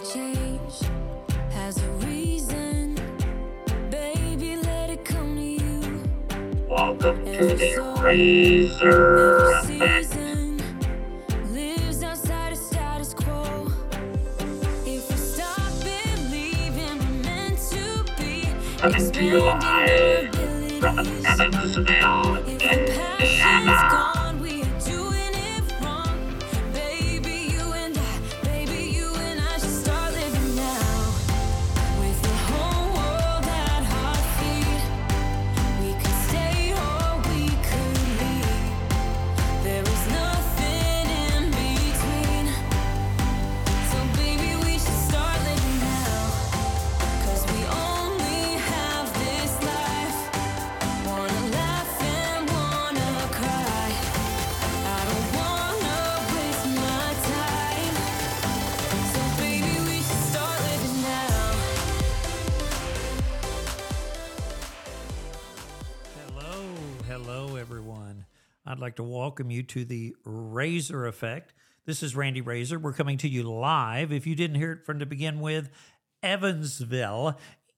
change has a reason. Baby, let it come to you. Welcome to the Razor Effect. Season lives outside of status quo. If we stop believing we're meant to be, Coming to you live from Evansville, Indiana. I'd like to welcome you to the Razor Effect. This is Randy Razor. We're coming to you live, if you didn't hear it from to begin with, Evansville,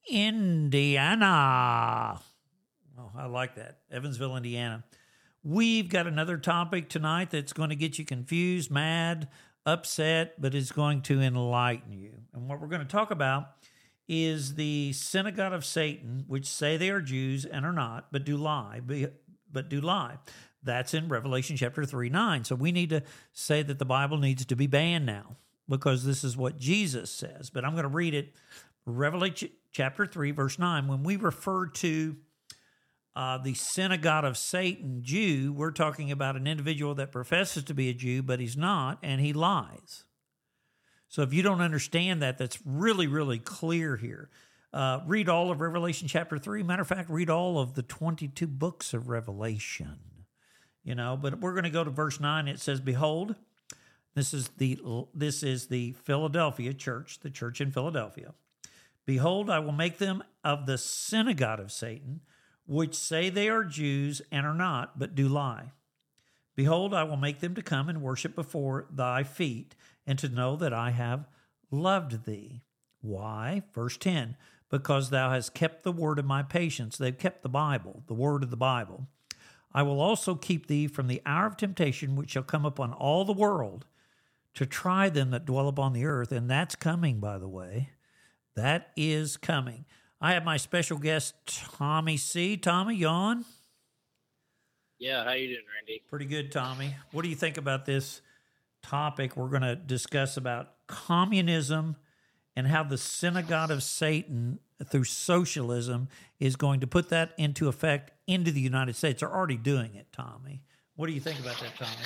Indiana. Oh, I like that. Evansville, Indiana. We've got another topic tonight that's going to get you confused, mad, upset, but is going to enlighten you. And what we're going to talk about is the synagogue of Satan, which say they are Jews and are not, but do lie. That's in Revelation chapter 3:9. So we need to say that the Bible needs to be banned now because this is what Jesus says. But I'm going to read it. Revelation chapter 3, verse 9. When we refer to the synagogue of Satan, Jew, we're talking about an individual that professes to be a Jew, but he's not, and he lies. So if you don't understand that, that's really, really clear here. Read all of Revelation chapter 3. Matter of fact, read all of the 22 books of Revelation. But we're going to go to verse 9. It says, "Behold, this is the Philadelphia church, the church in Philadelphia. Behold, I will make them of the synagogue of Satan, which say they are Jews and are not, but do lie. Behold, I will make them to come and worship before thy feet, and to know that I have loved thee." Why? Verse 10, "Because thou hast kept the word of my patience." They've kept the Bible, the word of the Bible. "I will also keep thee from the hour of temptation, which shall come upon all the world, to try them that dwell upon the earth." And that's coming, by the way. That is coming. I have my special guest, Tommy C. Tommy, you on? Yeah, how you doing, Randy? Pretty good, Tommy. What do you think about this topic we're going to discuss about communism and how the synagogue of Satan through socialism is going to put that into effect into the United States? They're already doing it, Tommy. What do you think about that, Tommy?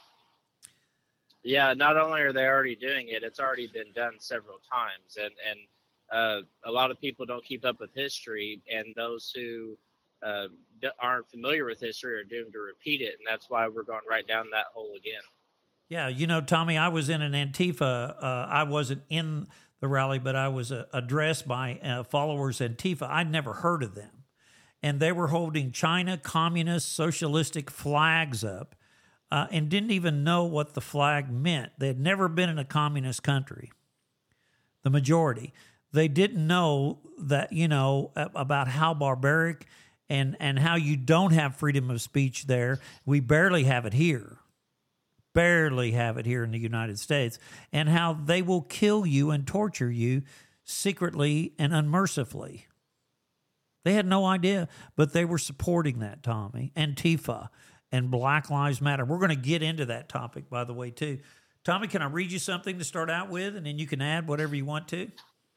Yeah, not only are they already doing it, it's already been done several times. And a lot of people don't keep up with history, and those who aren't familiar with history are doomed to repeat it, and that's why we're going right down that hole again. Yeah, Tommy, I was in an Antifa. I wasn't in the rally, but I was addressed by followers of Antifa. I'd never heard of them. And they were holding China communist socialistic flags up and didn't even know what the flag meant. They had never been in a communist country, the majority. They didn't know that, about how barbaric and how you don't have freedom of speech there. We barely have it here. Barely have it here in the United States, and how they will kill you and torture you secretly and unmercifully. They had no idea, but they were supporting that, Tommy. Antifa and Black Lives Matter. We're going to get into that topic, by the way, too. Tommy, can I read you something to start out with, and then you can add whatever you want to?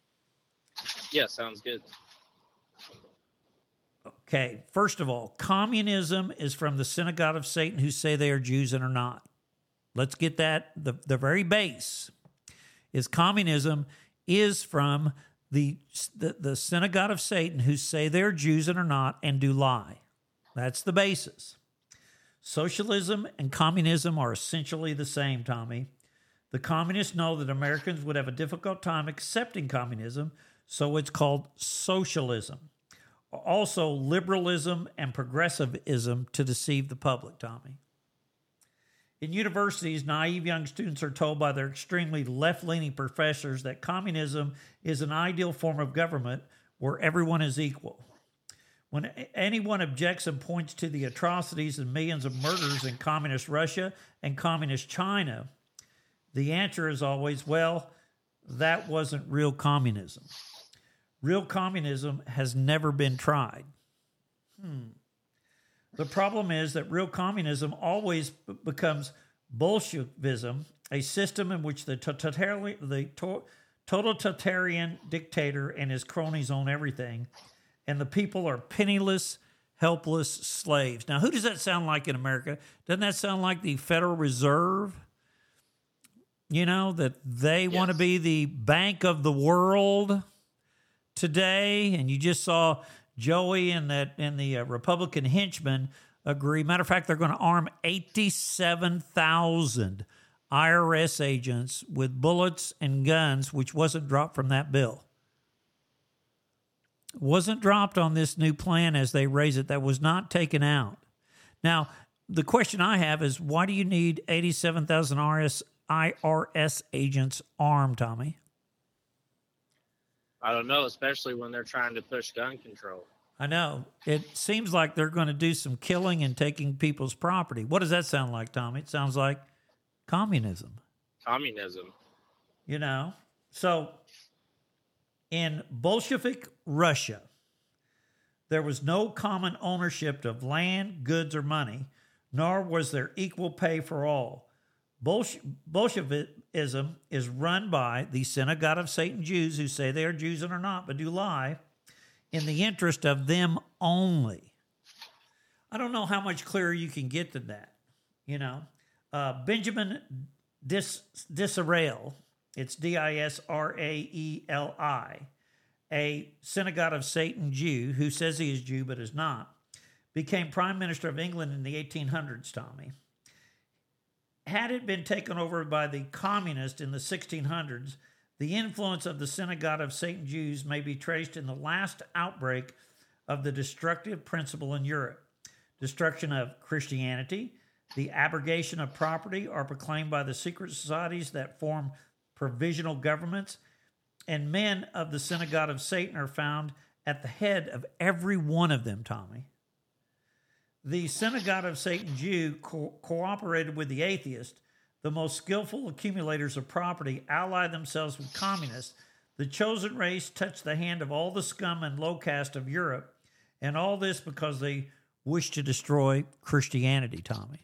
Yeah, sounds good. Okay, first of all, communism is from the synagogue of Satan, who say they are Jews and are not. Let's get that. The very base is communism is from the synagogue of Satan, who say they're Jews and are not and do lie. That's the basis. Socialism and communism are essentially the same, Tommy. The communists know that Americans would have a difficult time accepting communism, so it's called socialism. Also, liberalism and progressivism to deceive the public, Tommy. In universities, naive young students are told by their extremely left-leaning professors that communism is an ideal form of government where everyone is equal. When anyone objects and points to the atrocities and millions of murders in communist Russia and communist China, the answer is always, well, that wasn't real communism. Real communism has never been tried. The problem is that real communism always becomes Bolshevism, a system in which the totalitarian dictator and his cronies own everything, and the people are penniless, helpless slaves. Now, who does that sound like in America? Doesn't that sound like the Federal Reserve? You know, that they want to be the bank of the world today, and you just saw Joey and the Republican henchmen agree. Matter of fact, they're going to arm 87,000 IRS agents with bullets and guns, which wasn't dropped from that bill. Wasn't dropped on this new plan as they raise it. That was not taken out. Now, the question I have is, why do you need 87,000 IRS agents armed, Tommy? I don't know, especially when they're trying to push gun control. I know. It seems like they're going to do some killing and taking people's property. What does that sound like, Tommy? It sounds like communism. Communism. You know? So, in Bolshevik Russia, there was no common ownership of land, goods, or money, nor was there equal pay for all. Bolshevism is run by the synagogue of Satan Jews who say they are Jews and are not, but do lie, in the interest of them only. I don't know how much clearer you can get than that. You know, Benjamin Disraeli, it's Disraeli, a synagogue of Satan Jew who says he is Jew but is not, became Prime Minister of England in the 1800s, Tommy. Had it been taken over by the communists in the 1600s, the influence of the synagogue of Satan Jews may be traced in the last outbreak of the destructive principle in Europe. Destruction of Christianity, the abrogation of property are proclaimed by the secret societies that form provisional governments, and men of the synagogue of Satan are found at the head of every one of them, Tommy. The synagogue of Satan Jew cooperated with the atheists. The most skillful accumulators of property allied themselves with communists. The chosen race touched the hand of all the scum and low caste of Europe, and all this because they wished to destroy Christianity, Tommy.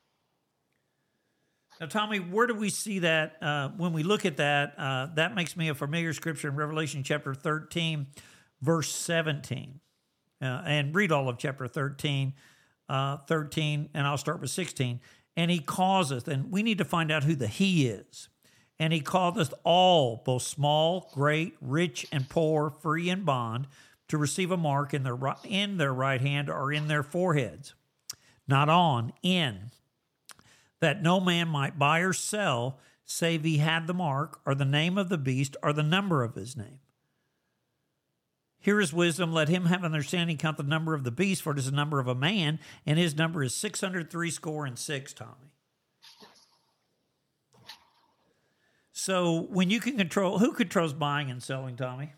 Now, Tommy, where do we see that? When we look at that, that makes me a familiar scripture in Revelation chapter 13, verse 17. And read all of chapter 13, and I'll start with 16. And he causeth, and we need to find out who the he is. And he causeth all, both small, great, rich, and poor, free and bond, to receive a mark in their right hand or in their foreheads. Not on, in. That no man might buy or sell, save he had the mark, or the name of the beast, or the number of his name. Here is wisdom. Let him have understanding, count the number of the beast, for it is the number of a man, and his number is 666, Tommy. So when you can control, who controls buying and selling, Tommy?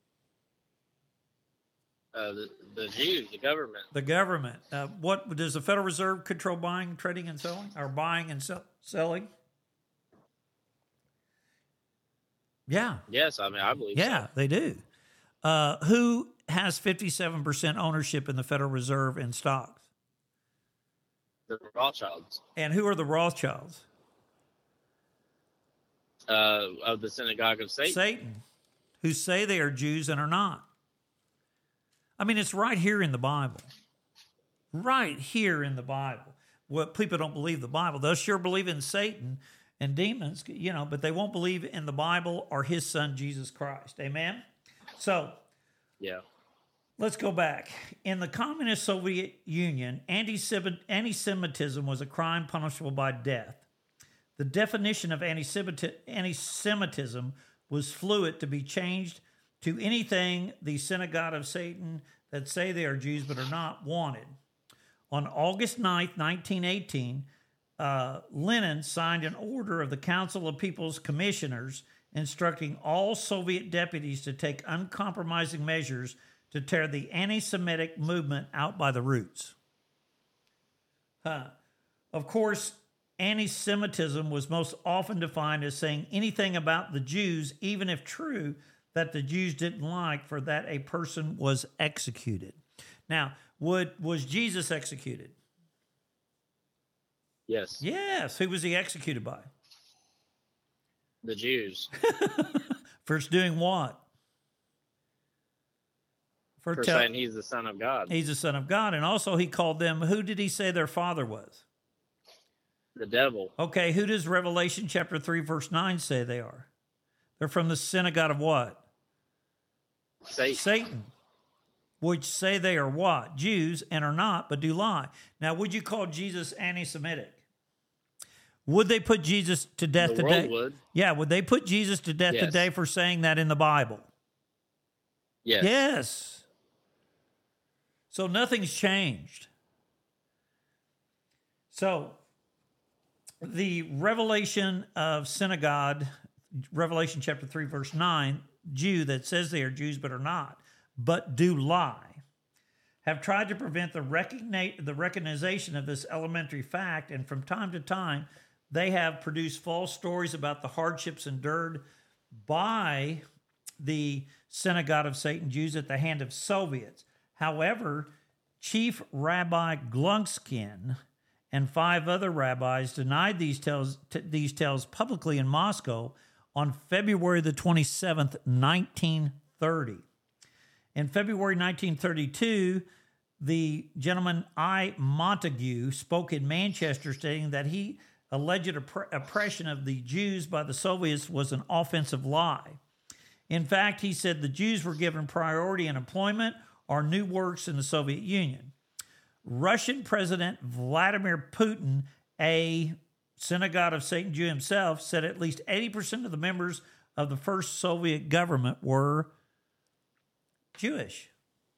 The Jews, the government. The government. What does the Federal Reserve control buying, trading, and selling, or buying and selling? Yeah. Yes, I mean, I believe so. Yeah, they do. Who has 57% ownership in the Federal Reserve in stocks? The Rothschilds. And who are the Rothschilds? Of the synagogue of Satan. Satan, who say they are Jews and are not. I mean, it's right here in the Bible. Right here in the Bible. Well, people don't believe the Bible. They'll sure believe in Satan and demons, you know, but they won't believe in the Bible or his son, Jesus Christ. Amen? So, yeah. Let's go back. In the communist Soviet Union, anti-Semitism was a crime punishable by death. The definition of anti-Semitism was fluid to be changed to anything the synagogue of Satan that say they are Jews but are not wanted. On August 9th, 1918, Lenin signed an order of the Council of People's Commissioners instructing all Soviet deputies to take uncompromising measures to tear the anti-Semitic movement out by the roots. Of course, anti-Semitism was most often defined as saying anything about the Jews, even if true, that the Jews didn't like, for that a person was executed. Now, was Jesus executed? Yes. Yes. Who was he executed by? The Jews. First doing what? For saying he's the Son of God. He's the Son of God. And also he called them, who did he say their father was? The devil. Okay, who does Revelation chapter 3, verse 9 say they are? They're from the synagogue of what? Satan. Which say they are what? Jews, and are not, but do lie. Now, would you call Jesus anti-Semitic? Would they put Jesus to death The today? world would. Yeah, would they put Jesus to death Yes. today for saying that in the Bible? Yes. Yes. So nothing's changed. So the revelation of synagogue, Revelation chapter 3, verse 9, Jew that says they are Jews but are not, but do lie, have tried to prevent the recognition of this elementary fact, and from time to time they have produced false stories about the hardships endured by the synagogue of Satan Jews at the hand of Soviets. However, Chief Rabbi Glunkskin and 5 other rabbis denied these tales publicly in Moscow on February the 27th, 1930. In February 1932, the gentleman I. Montague spoke in Manchester stating that he alleged oppression of the Jews by the Soviets was an offensive lie. In fact, he said the Jews were given priority in employment or new works in the Soviet Union. Russian President Vladimir Putin, a synagogue of Satan Jew himself, said at least 80% of the members of the first Soviet government were Jewish.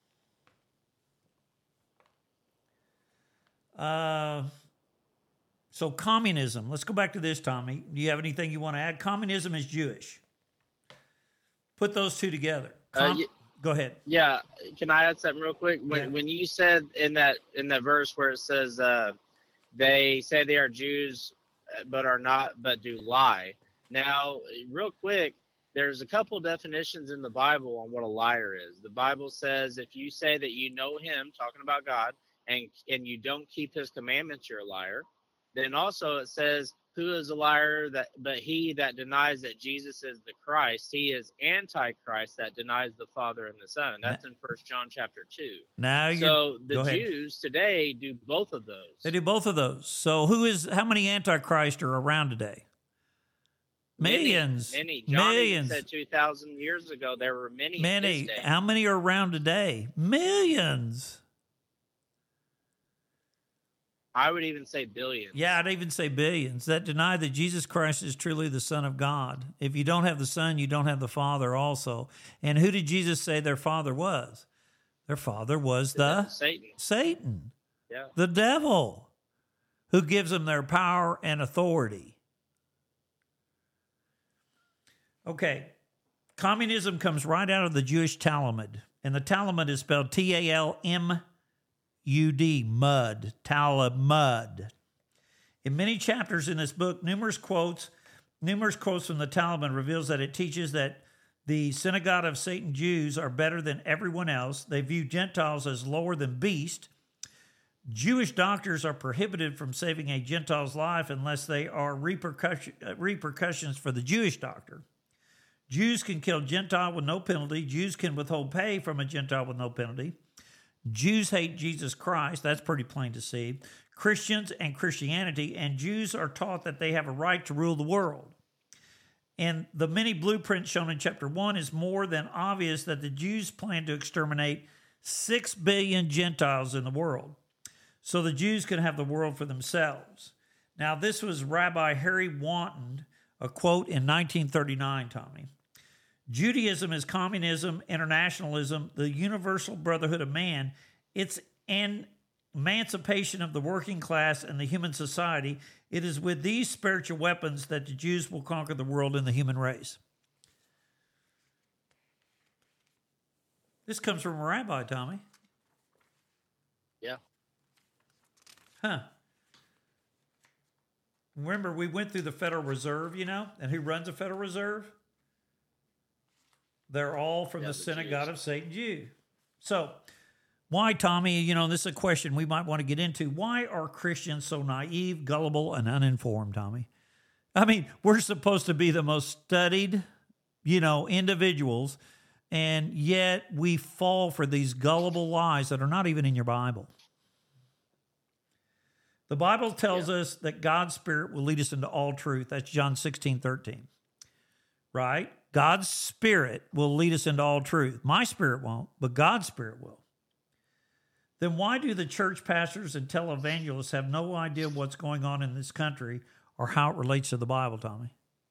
So communism. Let's go back to this, Tommy. Do you have anything you want to add? Communism is Jewish. Put those two together. Go ahead. Yeah. Can I add something real quick? Yeah. When you said in that verse where it says they say they are Jews but are not, but do lie. Now, real quick, there's a couple definitions in the Bible on what a liar is. The Bible says if you say that you know him, talking about God, and you don't keep his commandments, you're a liar. Then also it says, who is a liar but he that denies that Jesus is the Christ? He is Antichrist that denies the Father and the Son. That's in 1 John chapter 2. Now So the go ahead. Jews today do both of those. They do both of those. So how many Antichrist are around today? Millions. Many. John Millions. said 2,000 years ago there were many. Many. In this day. How many are around today? Millions. I would even say billions. Yeah, I'd even say billions that deny that Jesus Christ is truly the Son of God. If you don't have the Son, you don't have the Father also. And who did Jesus say their father was? Their father was Satan, Yeah. the devil, who gives them their power and authority. Okay, communism comes right out of the Jewish Talmud, and the Talmud is spelled Talmud, mud, Talmud. In many chapters in this book, numerous quotes from the Talmud reveals that it teaches that the synagogue of Satan Jews are better than everyone else. They view Gentiles as lower than beast. Jewish doctors are prohibited from saving a Gentile's life unless they are repercussions for the Jewish doctor. Jews can kill Gentile with no penalty. Jews can withhold pay from a Gentile with no penalty. Jews hate Jesus Christ. That's pretty plain to see. Christians and Christianity, and Jews are taught that they have a right to rule the world. And the many blueprints shown in chapter 1 is more than obvious that the Jews plan to exterminate 6 billion Gentiles in the world, so the Jews can have the world for themselves. Now, this was Rabbi Harry Wanton, a quote in 1939, Tommy. Judaism is communism, internationalism, the universal brotherhood of man. It's an emancipation of the working class and the human society, it is with these spiritual weapons that the Jews will conquer the world and the human race. This comes from a rabbi, Tommy. Yeah. Huh. Remember, we went through the Federal Reserve, and who runs the Federal Reserve? They're all from the synagogue Jews. of Satan Jew. So, why, Tommy, this is a question we might want to get into. Why are Christians so naive, gullible, and uninformed, Tommy? I mean, we're supposed to be the most studied, individuals, and yet we fall for these gullible lies that are not even in your Bible. The Bible tells us that God's Spirit will lead us into all truth. That's John 16:13. Right? God's Spirit will lead us into all truth. My spirit won't, but God's Spirit will. Then why do the church pastors and televangelists have no idea what's going on in this country or how it relates to the Bible, Tommy?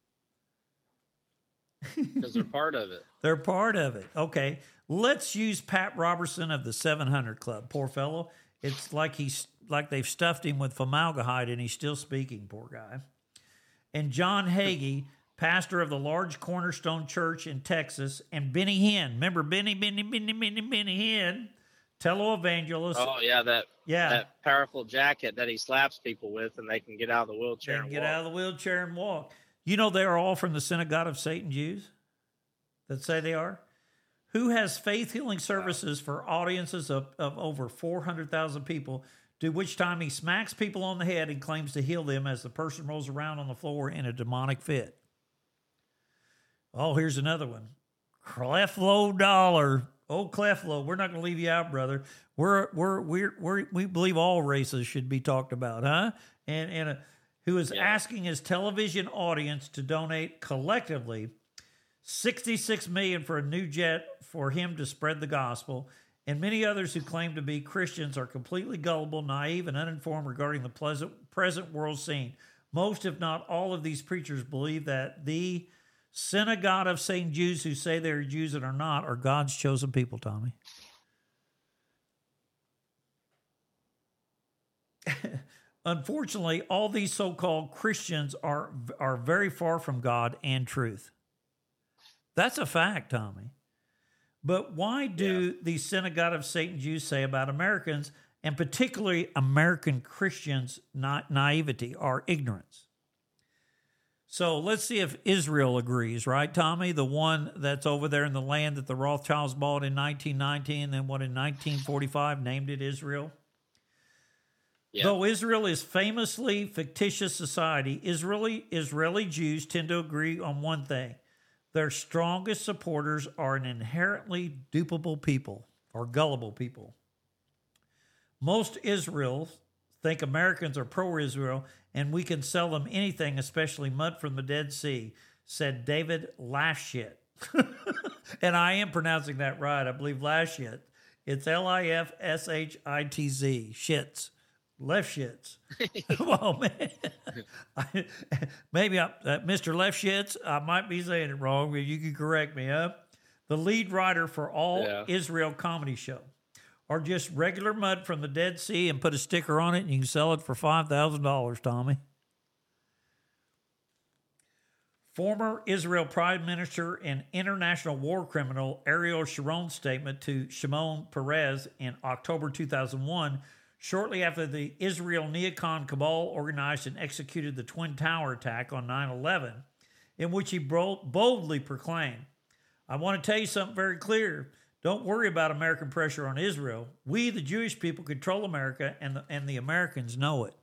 Because they're part of it. They're part of it. Okay. Let's use Pat Robertson of the 700 Club. Poor fellow. It's like they've stuffed him with formaldehyde and he's still speaking, poor guy. And John Hagee, pastor of the large Cornerstone Church in Texas, and Benny Hinn. Remember Benny Hinn, televangelist. Oh, yeah, that powerful jacket that he slaps people with and they can get out of the wheelchair and get walk. out of the wheelchair and walk. They're all from the synagogue of Satan Jews that say they are. Who has faith healing services for audiences of over 400,000 people, to which time he smacks people on the head and claims to heal them as the person rolls around on the floor in a demonic fit. Oh, here's another one. Creflo Dollar. Oh, Creflo, we're not going to leave you out, brother. We believe all races should be talked about, huh? And who is asking his television audience to donate collectively $66 million for a new jet for him to spread the gospel, and many others who claim to be Christians are completely gullible, naive, and uninformed regarding the present world scene. Most, if not all, of these preachers believe that the synagogue of Satan Jews who say they're Jews and are not are God's chosen people, Tommy. Unfortunately, all these so-called Christians are very far from God and truth. That's a fact, Tommy. But why do the synagogue of Satan Jews say about Americans, and particularly American Christians, naivety or ignorance? So let's see if Israel agrees, right, Tommy? The one that's over there in the land that the Rothschilds bought in 1919 and then in 1945 named it Israel. Yeah. Though Israel is famously fictitious society, Israeli Jews tend to agree on one thing. Their strongest supporters are an inherently dupable people or gullible people. Most Israelis think Americans are pro-Israel and we can sell them anything, especially mud from the Dead Sea, said David Lafshitz. And I am pronouncing that right. I believe Lafshitz. It's Lifshitz. Shits. Lefshitz. Oh, man. Maybe Mr. Lefshitz, I might be saying it wrong, but you can correct me, huh? The lead writer for all Israel comedy show. Or just regular mud from the Dead Sea and put a sticker on it and you can sell it for $5,000, Tommy. Former Israel Prime Minister and international war criminal Ariel Sharon's statement to Shimon Peres in October 2001, shortly after the Israel neocon cabal organized and executed the Twin Tower attack on 9/11, in which he boldly proclaimed, I want to tell you something very clear. Don't worry about American pressure on Israel. We, the Jewish people, control America, and the Americans know it.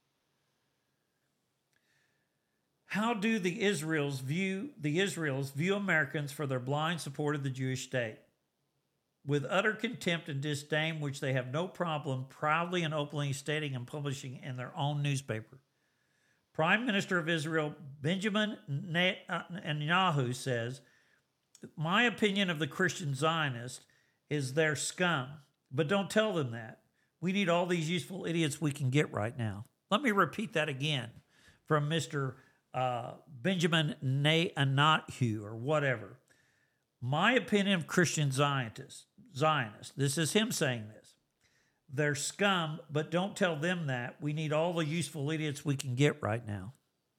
How do the Israels view Americans for their blind support of the Jewish state? With utter contempt and disdain, which they have no problem proudly and openly stating and publishing in their own newspaper. Prime Minister of Israel Benjamin Netanyahu says, my opinion of the Christian Zionists is they're scum, but don't tell them that. We need all these useful idiots we can get right now. Let me repeat that again from Mr. Benjamin Netanyahu or whatever. My opinion of Christian Zionists, this is him saying this. They're scum, but don't tell them that. We need all the useful idiots we can get right now.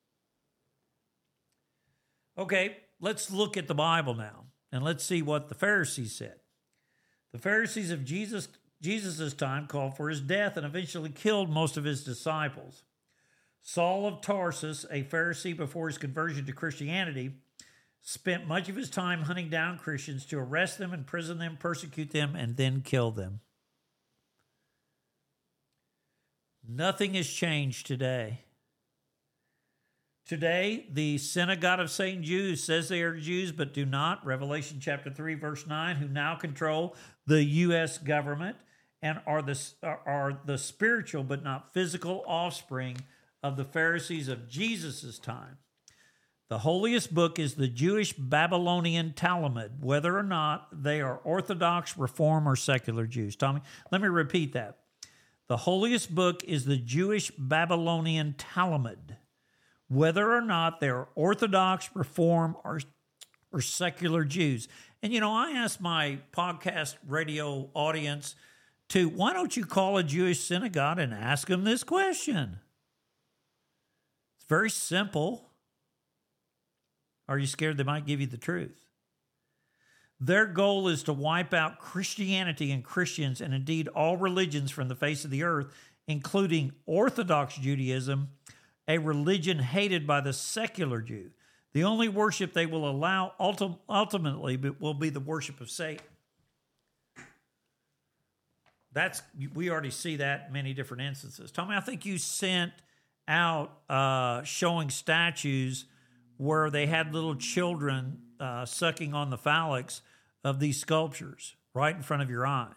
Okay, let's look at the Bible now, and let's see what the Pharisees said. The Pharisees of Jesus' time called for his death and eventually killed most of his disciples. Saul of Tarsus, a Pharisee before his conversion to Christianity, spent much of his time hunting down Christians to arrest them, imprison them, persecute them, and then kill them. Nothing has changed today. Today, the synagogue of Satan Jews says they are Jews but do not, Revelation chapter 3, verse 9, who now control the U.S. government and are the spiritual but not physical offspring of the Pharisees of Jesus' time. The holiest book is the Jewish Babylonian Talmud, whether or not they are Orthodox, Reform, or secular Jews. Tommy, let me repeat that. The holiest book is the Jewish Babylonian Talmud, whether or not they're Orthodox, Reform, or secular Jews. And, you know, I asked my podcast radio audience why don't you call a Jewish synagogue and ask them this question? It's very simple. Are you scared they might give you the truth? Their goal is to wipe out Christianity and Christians and indeed all religions from the face of the earth, including Orthodox Judaism, a religion hated by the secular Jew. The only worship they will allow ultimately will be the worship of Satan. We already see that in many different instances. Tommy, I think you sent out showing statues where they had little children sucking on the phallics of these sculptures right in front of your eyes.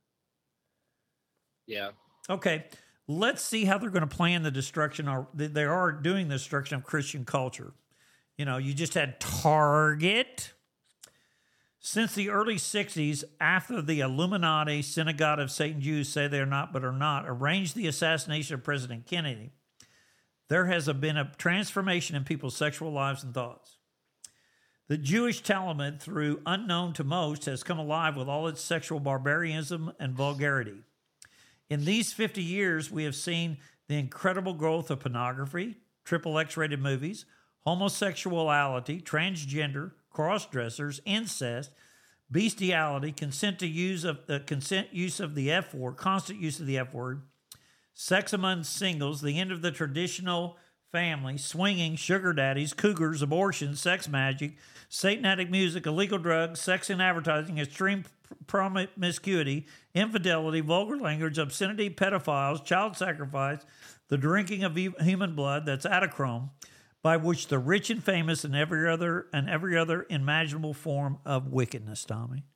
Yeah. Okay, let's see how they're going to plan the destruction, or they are doing the destruction of Christian culture. You know, you just had Target. Since the early 60s, after the Illuminati, Synagogue of Satan Jews say they are not but are not, arranged the assassination of President Kennedy, there has been a transformation in people's sexual lives and thoughts. The Jewish Talmud, through unknown to most, has come alive with all its sexual barbarism and vulgarity. In these 50 years, we have seen the incredible growth of pornography, triple X-rated movies, homosexuality, transgender, cross-dressers, incest, bestiality, constant use of the F word, constant use of the F word, sex among singles, the end of the traditional family, swinging, sugar daddies, cougars, abortion, sex magic, satanic music, illegal drugs, sex and advertising, extreme promiscuity, infidelity, vulgar language, obscenity, pedophiles, child sacrifice, the drinking of human blood, that's adachrome, by which the rich and famous and every other imaginable form of wickedness, Tommy.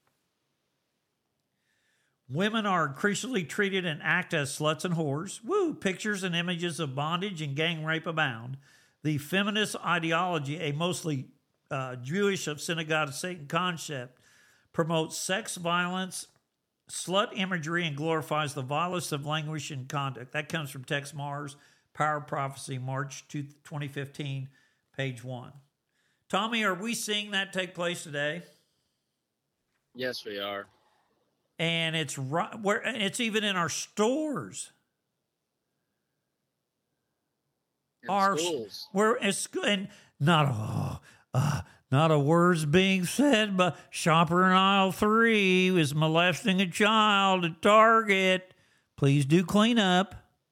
Women are increasingly treated and act as sluts and whores. Woo! Pictures and images of bondage and gang rape abound. The feminist ideology, a mostly Jewish of Synagogue of Satan concept, promotes sex, violence, slut imagery, and glorifies the vilest of language and conduct. That comes from Tex Mars, Power of Prophecy, March 2015, page 1. Tommy, are we seeing that take place today? Yes, we are. And it's right where it's even in our stores. In schools. Where it's and not a word's being said, but shopper in aisle 3 is molesting a child at Target. Please do clean up.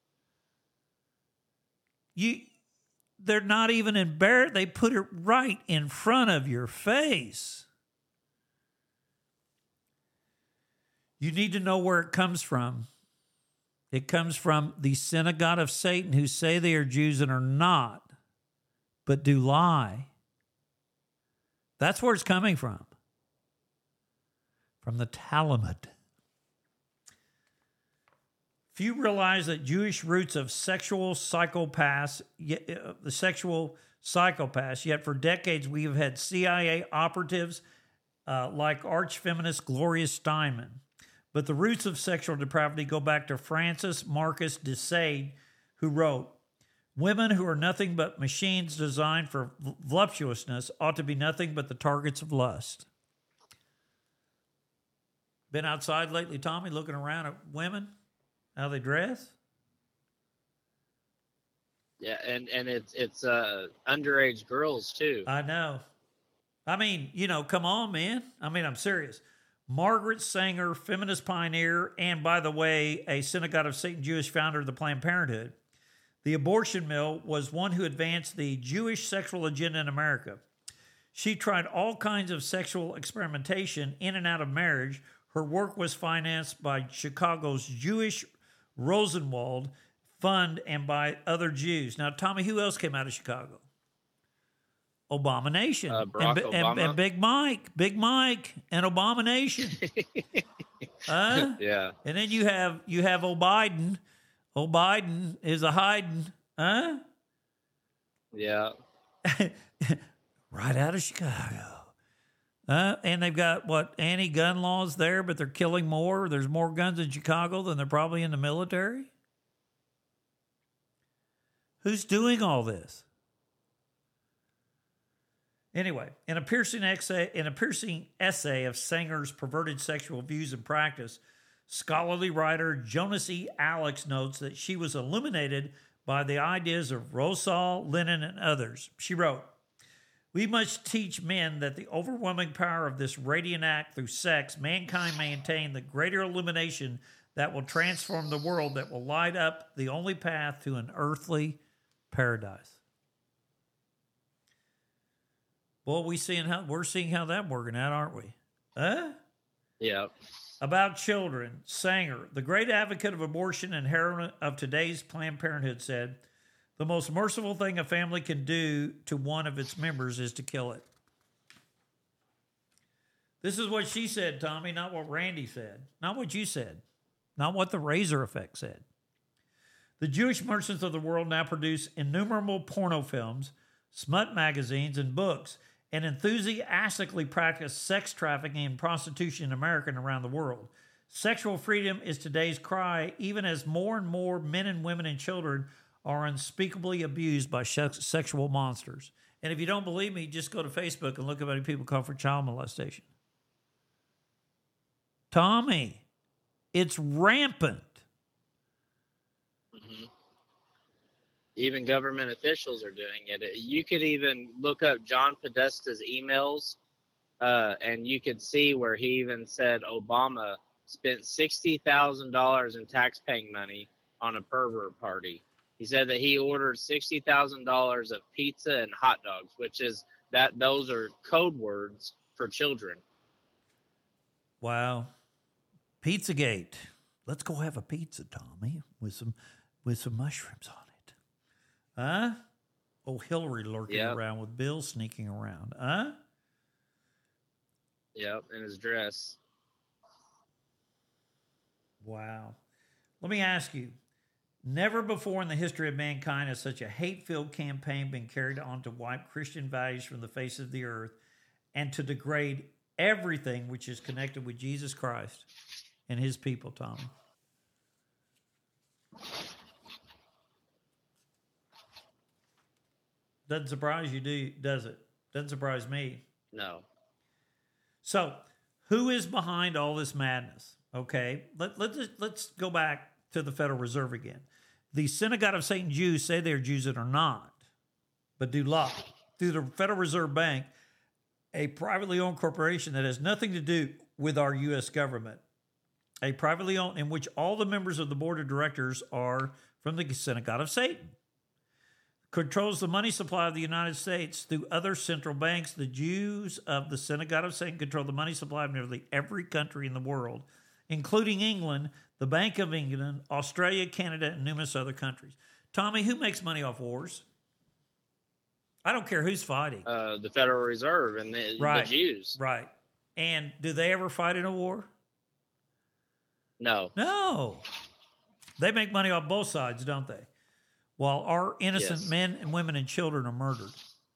They're not even embarrassed. They put it right in front of your face. You need to know where it comes from. It comes from the synagogue of Satan, who say they are Jews and are not, but do lie. That's where it's coming from the Talmud. Few realize that Jewish roots of sexual psychopaths, yet for decades we have had CIA operatives like arch-feminist Gloria Steinem. But the roots of sexual depravity go back to Francis Marcus de Sade, who wrote, "Women who are nothing but machines designed for voluptuousness ought to be nothing but the targets of lust." Been outside lately, Tommy, looking around at women, how they dress? Yeah, and it's underage girls too. I know. I mean, come on, man. I mean, I'm serious. Margaret Sanger, feminist pioneer, and by the way, a Synagogue of Satan Jewish founder of the Planned Parenthood. The abortion mill was one who advanced the Jewish sexual agenda in America. She tried all kinds of sexual experimentation in and out of marriage. Her work was financed by Chicago's Jewish Rosenwald Fund and by other Jews. Now, Tommy, who else came out of Chicago? Abomination. Barack Obama. And Big Mike and Abomination. Yeah. And then you have O'Biden. O'Biden is a hiding. Yeah. Right out of Chicago. And they've got, anti-gun laws there, but they're killing more. There's more guns in Chicago than they're probably in the military. Who's doing all this? Anyway, in a piercing essay of Sanger's perverted sexual views and practice, scholarly writer Jonas E. Alex notes that she was illuminated by the ideas of Rosal, Lenin, and others. She wrote, "We must teach men that the overwhelming power of this radiant act through sex, mankind may attain the greater illumination that will transform the world, that will light up the only path to an earthly paradise." Well, we're seeing how that's working out, aren't we? Yeah. About children, Sanger, the great advocate of abortion and heroine of today's Planned Parenthood, said, "The most merciful thing a family can do to one of its members is to kill it." This is what she said, Tommy, not what Randy said, not what you said, not what the Razor Effect said. The Jewish merchants of the world now produce innumerable porno films, smut magazines, and books, and enthusiastically practice sex trafficking and prostitution in America and around the world. Sexual freedom is today's cry, even as more and more men and women and children are unspeakably abused by sexual monsters. And if you don't believe me, just go to Facebook and look at how many people call for child molestation. Tommy, it's rampant. Even government officials are doing it. You could even look up John Podesta's emails, and you could see where he even said Obama spent $60,000 in tax-paying money on a pervert party. He said that he ordered $60,000 of pizza and hot dogs, which is those are code words for children. Wow. Pizzagate. Let's go have a pizza, Tommy, with some mushrooms on it. Huh? Oh, Hillary lurking around with Bill sneaking around. Huh? Yep, in his dress. Wow. Let me ask you, never before in the history of mankind has such a hate-filled campaign been carried on to wipe Christian values from the face of the earth and to degrade everything which is connected with Jesus Christ and his people, Tommy. Doesn't surprise you, does it? Doesn't surprise me. No. So, who is behind all this madness? Okay, let's go back to the Federal Reserve again. The Synagogue of Satan Jews say they're Jews that are not, but do lie. Through the Federal Reserve Bank, a privately owned corporation that has nothing to do with our U.S. government, a privately owned in which all the members of the board of directors are from the Synagogue of Satan. Controls the money supply of the United States through other central banks. The Jews of the Synagogue of Satan control the money supply of nearly every country in the world, including England, the Bank of England, Australia, Canada, and numerous other countries. Tommy, who makes money off wars? I don't care who's fighting. The Federal Reserve and the Jews. Right. And do they ever fight in a war? No. No. They make money off both sides, don't they? While our innocent men and women and children are murdered.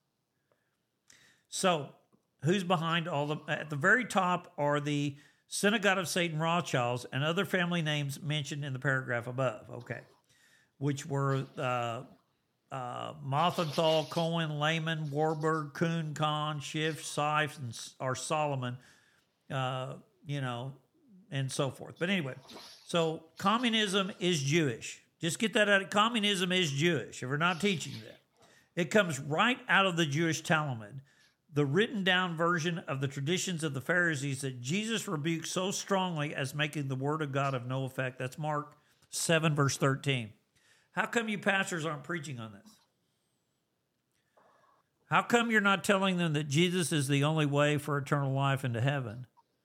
So, who's behind all the... At the very top are the Synagogue of Satan Rothschilds and other family names mentioned in the paragraph above, okay, which were Mothenthal, Cohen, Lehman, Warburg, Kuhn, Kahn, Schiff, Seif, or Solomon. and so forth. But anyway, so communism is Jewish. Just get that out. Communism is Jewish. If we're not teaching that, it comes right out of the Jewish Talmud, the written down version of the traditions of the Pharisees that Jesus rebuked so strongly as making the word of God of no effect. That's Mark 7, verse 13. How come you pastors aren't preaching on this? How come you're not telling them that Jesus is the only way for eternal life into heaven?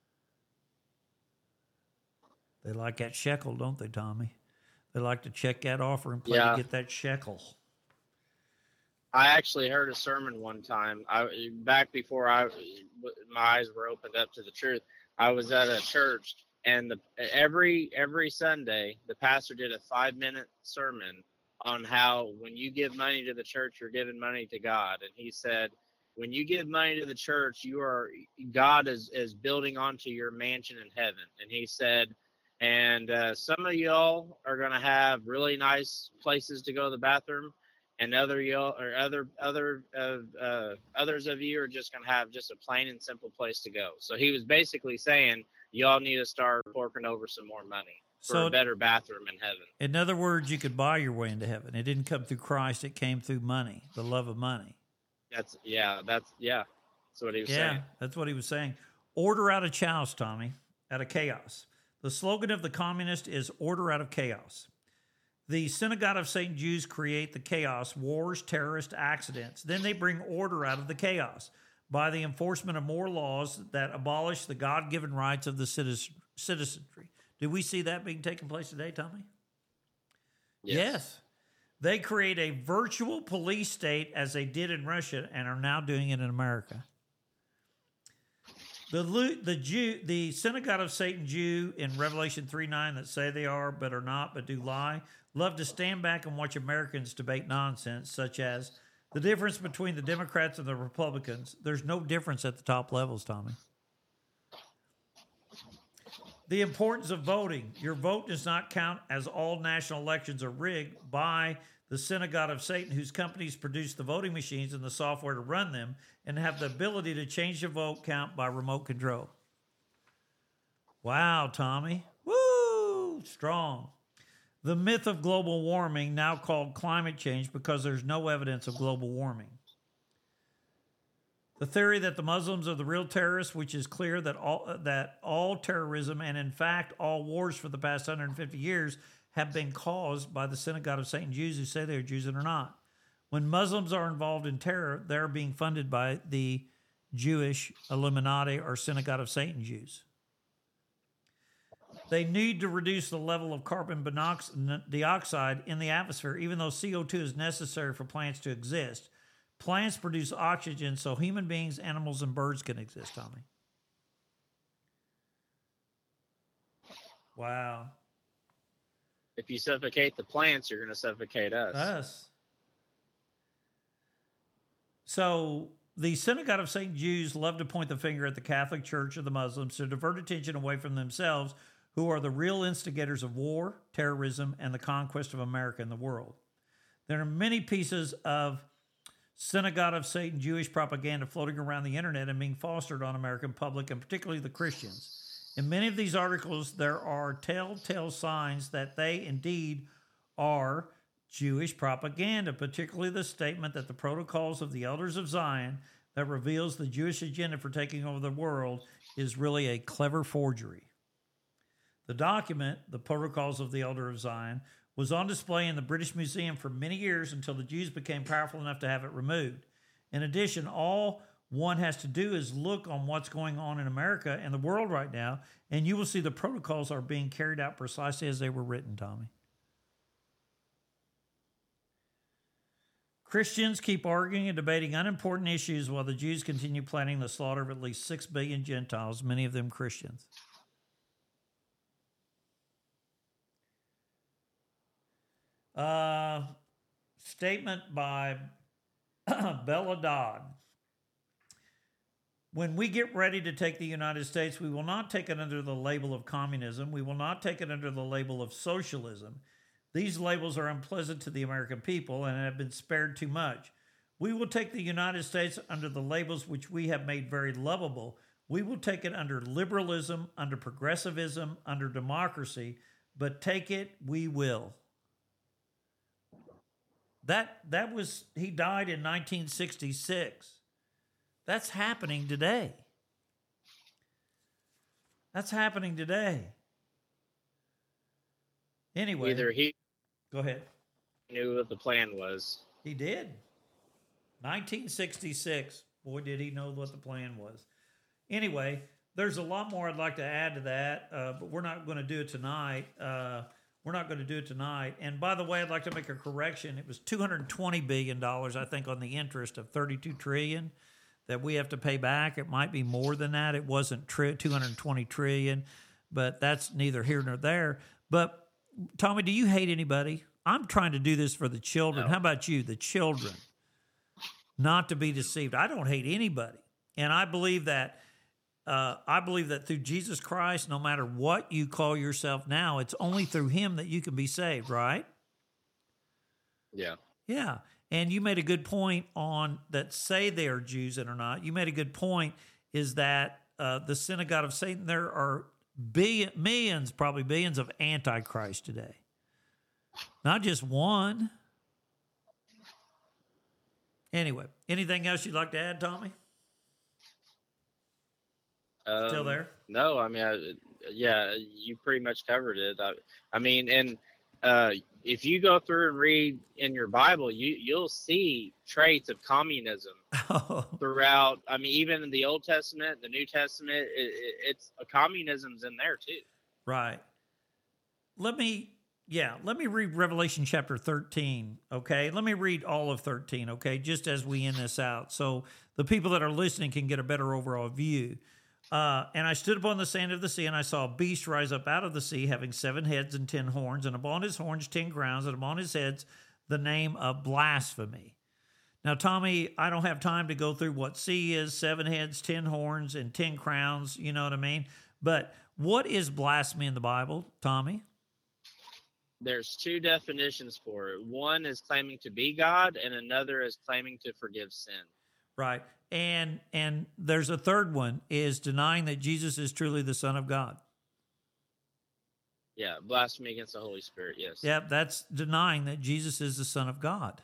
They like that shekel, don't they, Tommy? They like to check that offering plate to get that shekel. I actually heard a sermon one time. Back before my eyes were opened up to the truth. I was at a church, and every Sunday the pastor did a 5-minute sermon on how when you give money to the church, you're giving money to God. And he said, when you give money to the church, God is building onto your mansion in heaven. And he said, and some of y'all are going to have really nice places to go to the bathroom, and others of you are just going to have just a plain and simple place to go. So he was basically saying, y'all need to start forking over some more money for a better bathroom in heaven. In other words, you could buy your way into heaven. It didn't come through Christ. It came through money, the love of money. That's what he was saying. That's what he was saying. Order out of chaos, Tommy, out of chaos. The slogan of the communist is order out of chaos. The synagogue of Satan Jews create the chaos, wars, terrorist accidents. Then they bring order out of the chaos by the enforcement of more laws that abolish the God-given rights of the citizenry. Did we see that being taken place today, Tommy? Yes. They create a virtual police state as they did in Russia and are now doing it in America. The synagogue of Satan Jew in Revelation 3:9 that say they are but are not but do lie love to stand back and watch Americans debate nonsense such as the difference between the Democrats and the Republicans. There's no difference at the top levels, Tommy. The importance of voting. Your vote does not count as all national elections are rigged by the synagogue of Satan, whose companies produce the voting machines and the software to run them and have the ability to change the vote count by remote control. Wow, Tommy. Woo! Strong. The myth of global warming, now called climate change because there's no evidence of global warming. The theory that the Muslims are the real terrorists, which is clear that all terrorism and, in fact, all wars for the past 150 years have been caused by the synagogue of Satan Jews who say they're Jews and are not. When Muslims are involved in terror, they're being funded by the Jewish Illuminati or synagogue of Satan Jews. They need to reduce the level of carbon dioxide in the atmosphere, even though CO2 is necessary for plants to exist. Plants produce oxygen so human beings, animals, and birds can exist, Tommy. Wow. If you suffocate the plants, you're going to suffocate us. So the synagogue of Satan Jews love to point the finger at the Catholic Church or the Muslims to divert attention away from themselves, who are the real instigators of war, terrorism, and the conquest of America and the world. There are many pieces of synagogue of Satan Jewish propaganda floating around the internet and being fostered on American public, and particularly the Christians. In many of these articles, there are telltale signs that they indeed are Jewish propaganda, particularly the statement that the protocols of the elders of Zion that reveals the Jewish agenda for taking over the world is really a clever forgery. The document, the Protocols of the Elder of Zion, was on display in the British Museum for many years until the Jews became powerful enough to have it removed. In addition, all one has to do is look on what's going on in America and the world right now, and you will see the protocols are being carried out precisely as they were written, Tommy. Christians keep arguing and debating unimportant issues while the Jews continue planning the slaughter of at least 6 billion Gentiles, many of them Christians. Statement by Bella Dodd. When we get ready to take the United States, we will not take it under the label of communism. We will not take it under the label of socialism. These labels are unpleasant to the American people and have been spared too much. We will take the United States under the labels which we have made very lovable. We will take it under liberalism, under progressivism, under democracy, but take it we will. That was, he died in 1966. That's happening today. That's happening today. Anyway, Either he go ahead. knew what the plan was. He did. 1966. Boy, did he know what the plan was. Anyway, there's a lot more I'd like to add to that, but we're not going to do it tonight. And by the way, I'd like to make a correction. It was $220 billion, I think, on the interest of $32 trillion that we have to pay back. It might be more than that. It wasn't $220 trillion, but that's neither here nor there. But Tommy, do you hate anybody? I'm trying to do this for the children. No. How about you, the children? Not to be deceived. I don't hate anybody. And I believe that through Jesus Christ, no matter what you call yourself now, it's only through him that you can be saved, right? Yeah. Yeah. And you made a good point on that, say they are Jews and are not. You made a good point, is that the synagogue of Satan, there are millions, probably billions of antichrist today. Not just one. Anyway, anything else you'd like to add, Tommy? Still there? No, I mean, yeah, you pretty much covered it. I mean, and if you go through and read in your Bible, you'll see traits of communism throughout. I mean, even in the Old Testament, the New Testament, it's communism's in there too. Right. Let me read Revelation chapter 13, okay? Let me read all of 13, okay, just as we end this out, so the people that are listening can get a better overall view. And I stood upon the sand of the sea, and I saw a beast rise up out of the sea, having 7 heads and 10 horns, and upon his horns 10 crowns, and upon his heads the name of blasphemy. Now, Tommy, I don't have time to go through what sea is, 7 heads, 10 horns, and 10 crowns, you know what I mean? But what is blasphemy in the Bible, Tommy? There's 2 definitions for it. One is claiming to be God, and another is claiming to forgive sin. Right. And there's a third one, is denying that Jesus is truly the Son of God. Yeah, blasphemy against the Holy Spirit, yes. Yeah, that's denying that Jesus is the Son of God.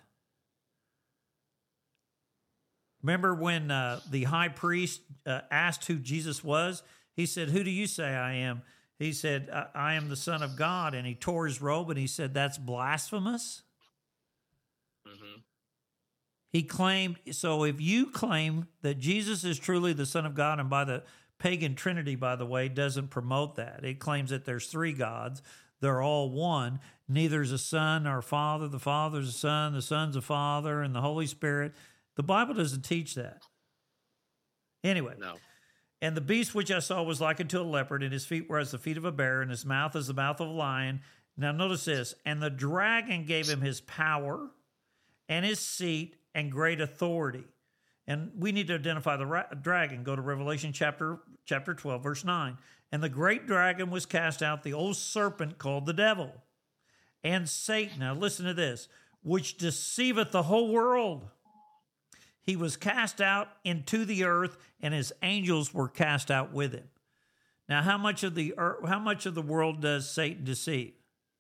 Remember when the high priest asked who Jesus was? He said, "Who do you say I am?" He said, "I am the Son of God." And he tore his robe and he said, "That's blasphemous." Mm-hmm. He claimed, so if you claim that Jesus is truly the Son of God, and by the pagan Trinity, by the way, doesn't promote that. It claims that there's 3 gods. They're all one. Neither's a son or father. The Father's a son, the Son's a father, and the Holy Spirit. The Bible doesn't teach that. Anyway. No. And the beast which I saw was like unto a leopard, and his feet were as the feet of a bear, and his mouth as the mouth of a lion. Now notice this. And the dragon gave him his power and his seat and great authority. And we need to identify the dragon. Go to Revelation chapter 12, verse 9. And the great dragon was cast out, the old serpent called the devil, and Satan. Now listen to this. Which deceiveth the whole world. He was cast out into the earth, and his angels were cast out with him. Now, how much of the world does Satan deceive?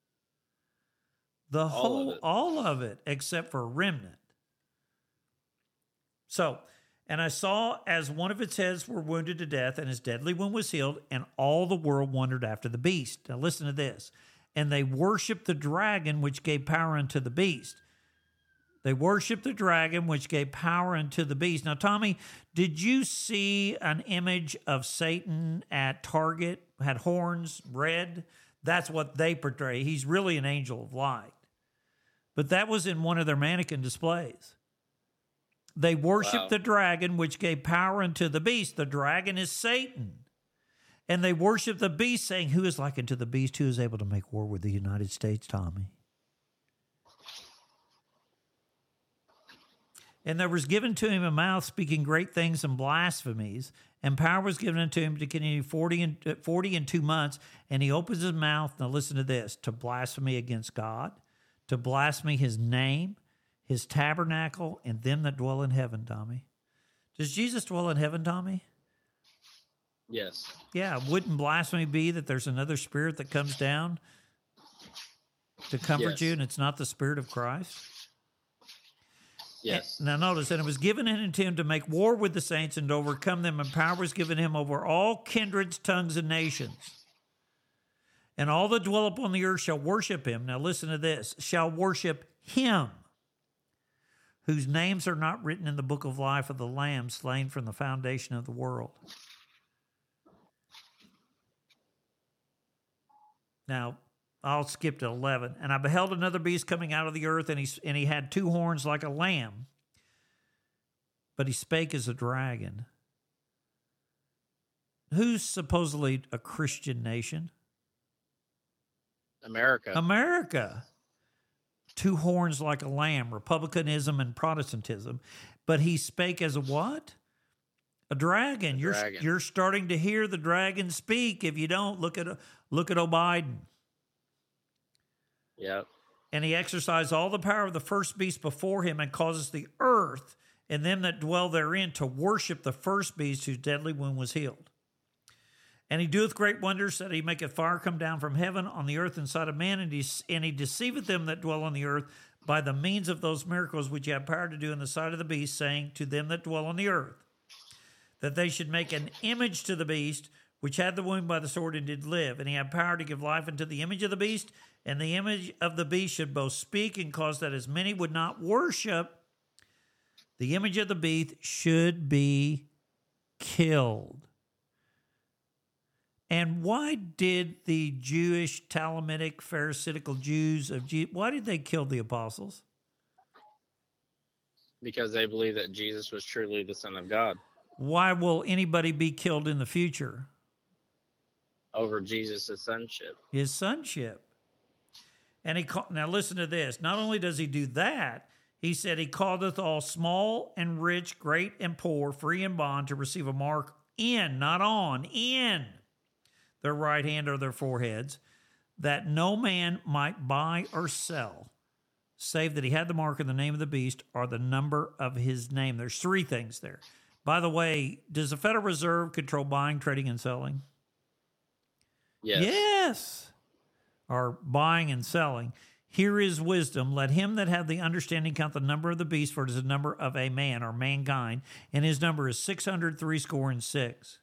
All of it, except for a remnant. So, and I saw as one of its heads were wounded to death, and his deadly wound was healed, and all the world wondered after the beast. Now, listen to this. And they worshiped the dragon, which gave power unto the beast. They worshiped the dragon, which gave power unto the beast. Now, Tommy, did you see an image of Satan at Target? Had horns, red? That's what they portray. He's really an angel of light. But that was in one of their mannequin displays. They worshiped the dragon, which gave power unto the beast. The dragon is Satan. And they worshiped the beast, saying, "Who is like unto the beast? Who is able to make war with the United States?" Tommy. And there was given to him a mouth speaking great things and blasphemies, and power was given unto him to continue 40 and 2 months. And he opens his mouth, now listen to this, to blaspheme against God, to blaspheme his name, his tabernacle, and them that dwell in heaven, Tommy. Does Jesus dwell in heaven, Tommy? Yes. Yeah, wouldn't blasphemy be that there's another spirit that comes down to comfort Yes. you, and it's not the Spirit of Christ? Yes. Now notice, and it was given unto him to make war with the saints and to overcome them, and power was given him over all kindreds, tongues, and nations. And all that dwell upon the earth shall worship him. Now listen to this, shall worship him, whose names are not written in the book of life of the Lamb slain from the foundation of the world. Now, I'll skip to 11. And I beheld another beast coming out of the earth, and he had two horns like a lamb, but he spake as a dragon. Who's supposedly a Christian nation? America. America. Two horns like a lamb, republicanism and Protestantism. But he spake as a what? A dragon. Dragon. You're starting to hear the dragon speak. If you don't, look at O'Biden. Yep. And he exercised all the power of the first beast before him, and causes the earth and them that dwell therein to worship the first beast whose deadly wound was healed. And he doeth great wonders, that he maketh fire come down from heaven on the earth inside of man, and he deceiveth them that dwell on the earth by the means of those miracles which he had power to do in the sight of the beast, saying to them that dwell on the earth, that they should make an image to the beast, which had the wound by the sword and did live. And he had power to give life unto the image of the beast, and the image of the beast should both speak, and cause that as many would not worship the image of the beast should be killed. And why did the Jewish Talmudic Pharisaical Jews why did they kill the apostles? Because they believe that Jesus was truly the Son of God. Why will anybody be killed in the future? Over Jesus' sonship. His sonship. And now listen to this. Not only does he do that, he said he calleth all small and rich, great and poor, free and bond, to receive a mark in, not on, in their right hand or their foreheads, that no man might buy or sell, save that he had the mark of the name of the beast or the number of his name. There's three things there. By the way, does the Federal Reserve control buying, trading, and selling? Yes. Yes. Or buying and selling. Here is wisdom. Let him that have the understanding count the number of the beast, for it is the number of a man or mankind, and his number is 666.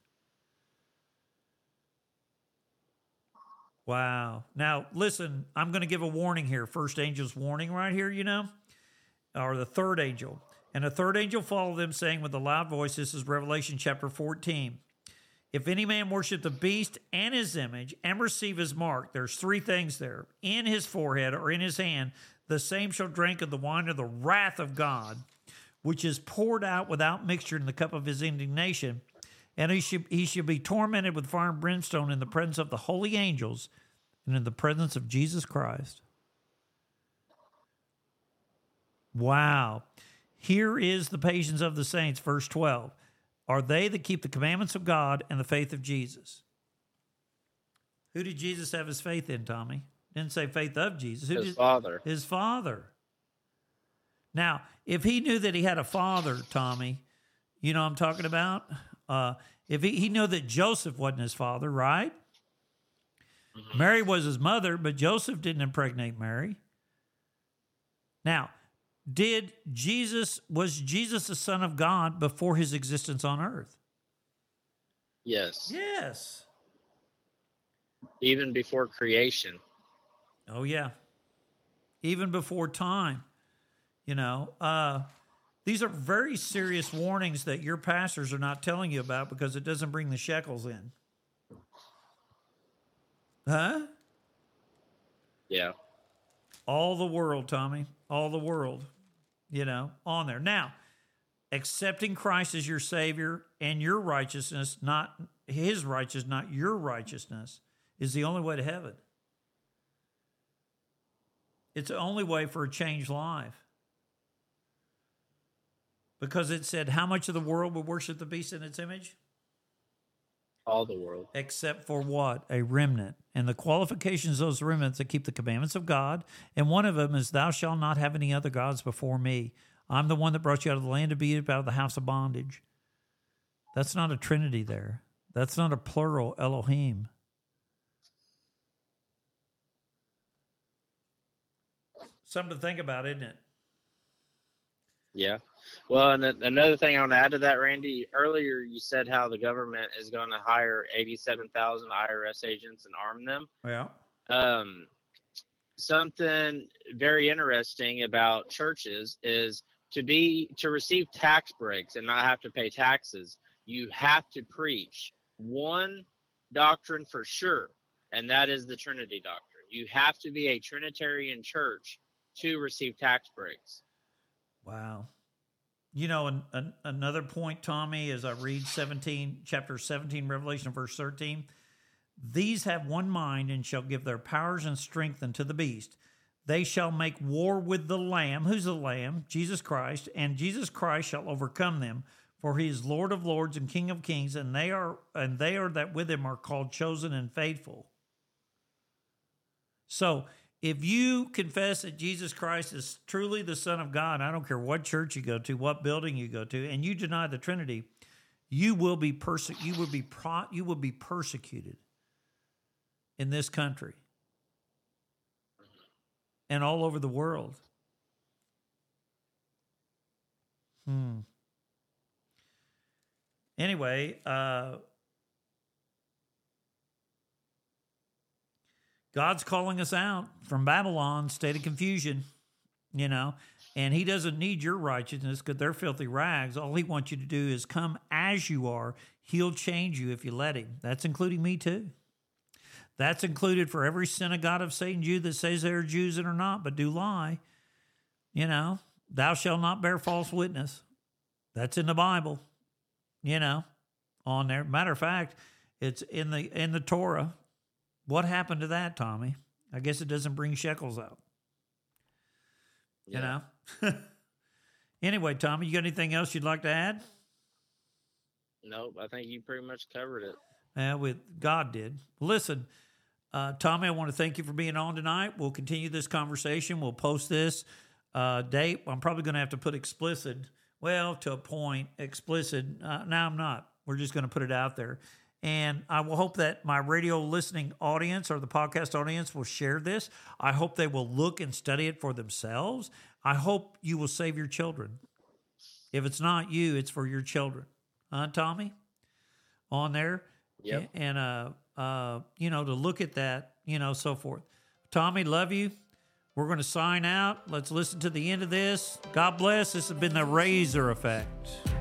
Wow. Now, listen, I'm going to give a warning here. First angel's warning right here, or the third angel. And the third angel followed them, saying with a loud voice, this is Revelation chapter 14. If any man worship the beast and his image and receive his mark, there's three things there, in his forehead or in his hand, the same shall drink of the wine of the wrath of God, which is poured out without mixture in the cup of his indignation. And he should be tormented with fire and brimstone in the presence of the holy angels and in the presence of Jesus Christ. Wow. Here is the patience of the saints, verse 12. Are they that keep the commandments of God and the faith of Jesus? Who did Jesus have his faith in, Tommy? Didn't say faith of Jesus. His Father. His Father. Now, if he knew that he had a father, Tommy, you know what I'm talking about? If he knew that Joseph wasn't his father, right? Mm-hmm. Mary was his mother, but Joseph didn't impregnate Mary. Now, was Jesus the Son of God before his existence on earth? Yes. Yes. Even before creation. Oh, yeah. Even before time. These are very serious warnings that your pastors are not telling you about because it doesn't bring the shekels in. Huh? Yeah. All the world, Tommy. All the world. On there. Now, accepting Christ as your Savior and your righteousness, not his righteousness, not your righteousness, is the only way to heaven. It's the only way for a changed life. Because it said, how much of the world will worship the beast in its image? All the world. Except for what? A remnant. And the qualifications of those remnants that keep the commandments of God. And one of them is, thou shalt not have any other gods before me. I'm the one that brought you out of the land of Egypt, out of the house of bondage. That's not a trinity there. That's not a plural, Elohim. Something to think about, isn't it? Yeah. Well, and another thing I want to add to that, Randy, earlier you said how the government is going to hire 87,000 IRS agents and arm them. Yeah. Something very interesting about churches is to receive tax breaks and not have to pay taxes, you have to preach one doctrine for sure, and that is the Trinity doctrine. You have to be a Trinitarian church to receive tax breaks. Wow. You know, another point, Tommy, as I read chapter 17, Revelation, verse 13, these have one mind and shall give their powers and strength unto the beast. They shall make war with the Lamb. Who's the Lamb? Jesus Christ. And Jesus Christ shall overcome them, for he is Lord of lords and King of kings, and they are that with him are called chosen and faithful. So if you confess that Jesus Christ is truly the Son of God, I don't care what church you go to, what building you go to, and you deny the Trinity, you will be persecuted in this country and all over the world. Anyway, God's calling us out from Babylon, state of confusion, you know, and he doesn't need your righteousness because they're filthy rags. All he wants you to do is come as you are. He'll change you if you let him. That's including me too. That's included for every synagogue of Satan Jew that says they're Jews and are not, but do lie. You know, thou shalt not bear false witness. That's in the Bible, you know, on there. Matter of fact, it's in the Torah. What happened to that, Tommy? I guess it doesn't bring shekels out. Yeah. You know? Anyway, Tommy, you got anything else you'd like to add? Nope, I think you pretty much covered it. God did. Listen, Tommy, I want to thank you for being on tonight. We'll continue this conversation. We'll post this date. I'm probably going to have to put explicit. Well, to a point, explicit. Now I'm not. We're just going to put it out there. And I will hope that my radio listening audience or the podcast audience will share this. I hope they will look and study it for themselves. I hope you will save your children. If it's not you, it's for your children. Tommy? On there? Yep. And, you know, to look at that, you know, so forth. Tommy, love you. We're going to sign out. Let's listen to the end of this. God bless. This has been the Razor Effect.